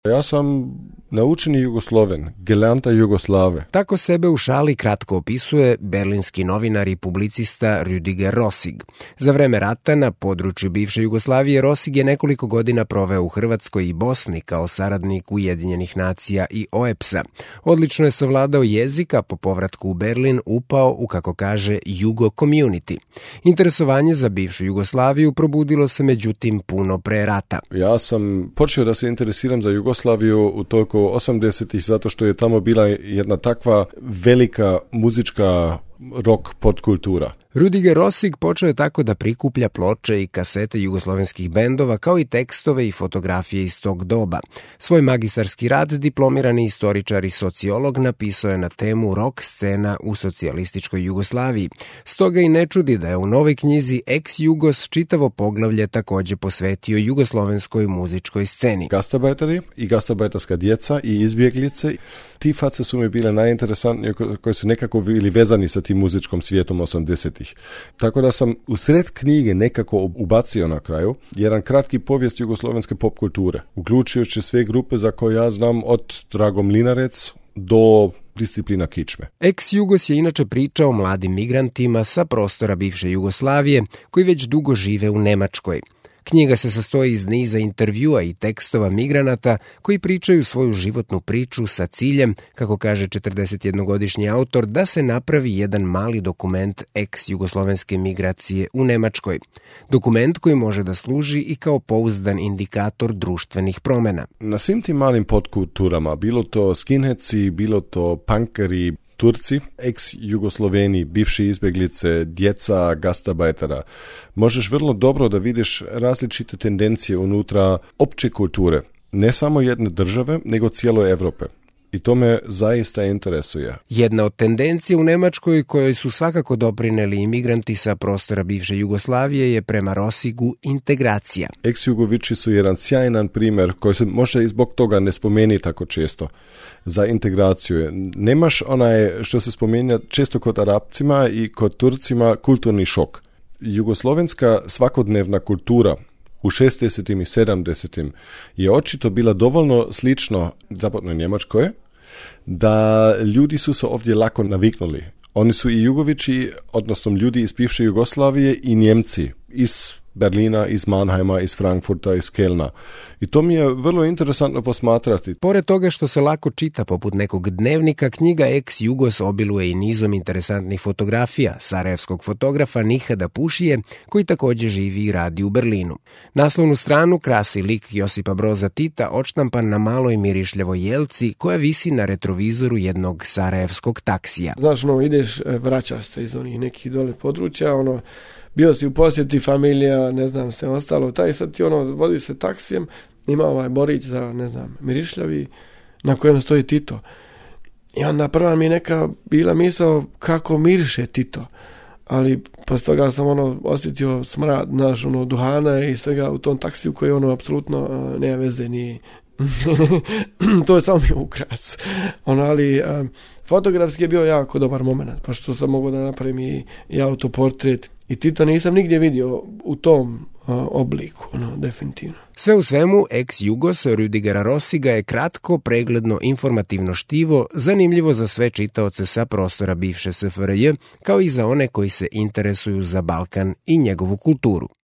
Ja sam naučeni Jugosloven, gelernter Jugoslave. Tako sebe u šali kratko opisuje berlinski novinar i publicista Rüdiger Rossig. Za vreme rata na području bivše Jugoslavije Rossig je nekoliko godina proveo u Hrvatskoj i Bosni kao saradnik Ujedinjenih nacija i OEPS-a. Odlično je savladao jezik, a po povratku u Berlin upao u, kako kaže, Jugo community. Interesovanje za bivšu Jugoslaviju probudilo se međutim puno pre rata. Ja sam počeo da se interesiram za Jugoslaviju u toliko 80-ih zato što je tamo bila jedna takva velika muzička rock podkultura. Rüdiger Rossig počeo je tako da prikuplja ploče i kasete jugoslovenskih bendova kao i tekstove i fotografije iz tog doba. Svoj magistarski rad diplomirani istoričar i sociolog napisao je na temu rock scena u socijalističkoj Jugoslaviji. Stoga i ne čudi da je u novoj knjizi Ex-Jugos čitavo poglavlje također posvetio jugoslovenskoj muzičkoj sceni. Gastarbeiteri i gastarbeiterska djeca i izbjeglice, ti face su mi bile najinteresantnije koji su nekako bili vezani sa tim muzičkom svijetom 80-ih. Tako da sam u sred knjige nekako ubacio na kraju jedan kratki povijest jugoslovenske pop kulture, uključujući sve grupe za koje ja znam od Drago Mlinarec do Disciplina kičme. Ex-Jugos je inače priča o mladim migrantima sa prostora bivše Jugoslavije koji već dugo žive u Nemačkoj. Knjiga se sastoji iz niza intervjua i tekstova migranata koji pričaju svoju životnu priču sa ciljem, kako kaže 41-godišnji autor, da se napravi jedan mali dokument ex-jugoslovenske migracije u Nemačkoj. Dokument koji može da služi i kao pouzdan indikator društvenih promjena. Na svim tim malim podkulturama, bilo to skinheadsi, bilo to punkeri, Turci, ex-Jugosloveni, bivši izbjeglice, djeca, gastarbeitera, možeš vrlo dobro da vidiš različite tendencije unutra opće kulture, ne samo jedne države, nego cijelo Evrope. I to me zaista interesuje. Jedna od tendencija u Nemačkoj kojoj su svakako doprineli imigranti sa prostora bivše Jugoslavije je prema Rossigu integracija. Ex-Jugovići su jedan sjajan primjer koji se možda i zbog toga ne spomeni tako često za integraciju. Nemaš onaj što se spominja često kod Arapcima i kod Turcima kulturni šok. Jugoslovenska svakodnevna kultura u 60. i 70. je očito bila dovoljno slično zapadnoj Njemačkoj da ljudi su se ovdje lako naviknuli. Oni su i Jugovići, odnosno ljudi iz bivše Jugoslavije i Njemci iz Berlina, iz Mannheima, iz Frankfurta, iz Kelna. I to mi je vrlo interesantno posmatrati. Pored toga što se lako čita poput nekog dnevnika, knjiga Ex-Jugos obiluje i nizom interesantnih fotografija sarajevskog fotografa Nihada Pušije, koji također živi i radi u Berlinu. Naslovnu stranu krasi lik Josipa Broza Tita odštampan na maloj mirišljavoj jelci koja visi na retrovizoru jednog sarajevskog taksija. Znaš, ideš, vraćaš se iz onih nekih dole područja, bio si u posjeti, familija, ne znam, sve ostalo, taj sad ti vodi se taksijem, ima ovaj borić za, ne znam, mirišljavi, na kojem stoji Tito. I onda prva mi je neka bila misao kako miriše Tito, ali posle toga sam osjetio smrad, duhana i svega u tom taksiju koji apsolutno nema veze, ni to je samo mi ukras. Ali fotografski je bio jako dobar moment, pa što sam mogao da napravim i autoportret. I Tita nisam nigdje vidio u tom obliku, definitivno. Sve u svemu, Ex-Jugos Rüdigera Rossiga je kratko, pregledno, informativno štivo, zanimljivo za sve čitaoce sa prostora bivše SFRJ, kao i za one koji se interesuju za Balkan i njegovu kulturu.